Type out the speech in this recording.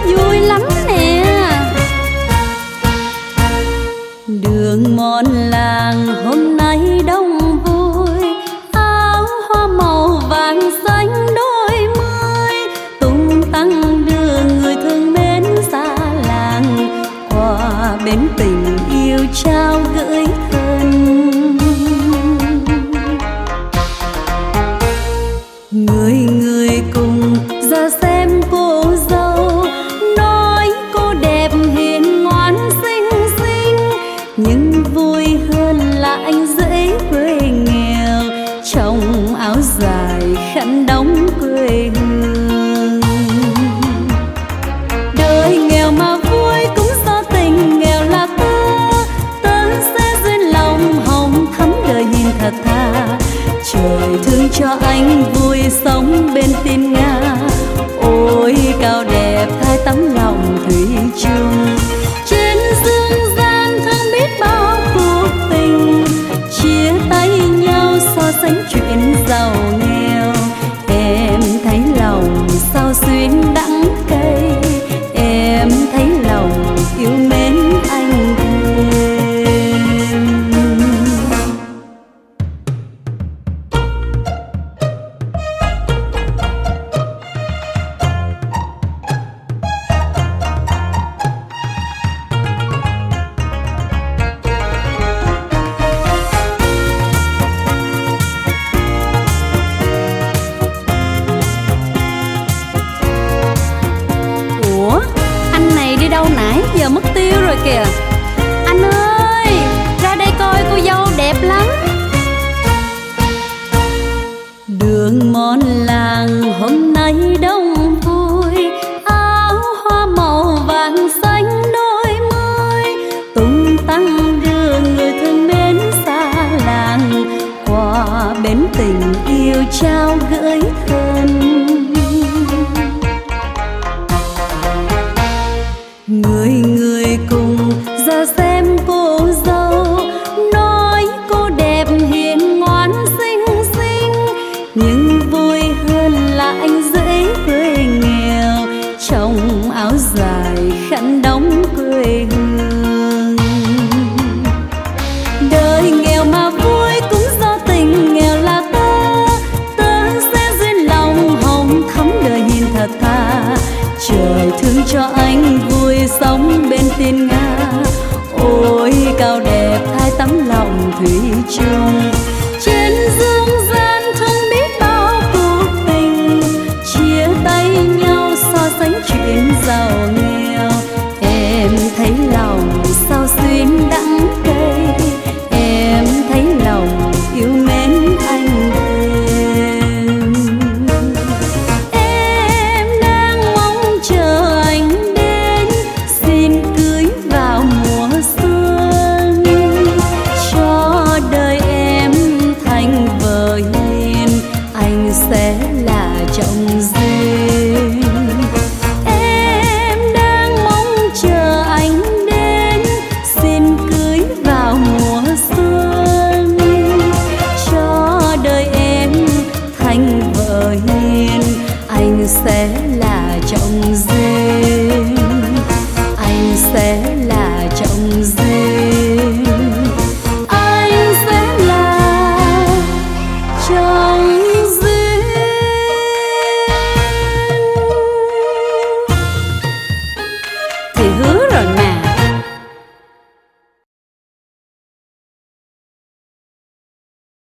vui lắm nè. Đường mòn làng hôm nay đông vui, áo hoa màu vàng xanh đôi mươi, tung tăng đưa người thương mến xa làng, qua bến tình yêu trao gửi thân. Người người cùng ra xem cô dâu, nói cô đẹp hiền ngoan xinh xinh, nhưng vui hơn là anh dễ quê nghèo, trong áo dài khăn đóng quê hương. Đời nghèo mà vui cũng do tình nghèo là tớ sẽ duyên lòng hồng thắm đời nhìn thật tha. Trời thương cho anh vui sống bên thiên nga, ôi cao đẹp hai tấm lòng thủy chung. Trên dương gian thương biết bao cuộc tình, chia tay nhau so sánh chuyện giàu nghèo. Em thấy lòng sao xuyên đắng cay, em thấy lòng yêu mến anh thêm. Đâu nãy giờ mất tiêu rồi kìa. Anh ơi, ra đây coi cô dâu đẹp lắm. Đường mòn làng hôm nay đông vui, áo hoa màu vàng xanh đôi mươi, tung tăng đưa người thương mến xa làng, qua bến tình yêu trao gửi thân. Người người cùng ra xem cô dâu, nói cô đẹp hiền ngoan xinh xinh, nhưng vui hơn là anh dễ quê nghèo, trong áo dài khăn đóng quê hương. Đời nghèo mà vui cũng do tình nghèo là tớ sẽ duyên lòng hồng thắm đời nhìn thật tha. Trời thương cho anh vui sống bên thiên nga, ôi cao đẹp hai tấm lòng thủy chung.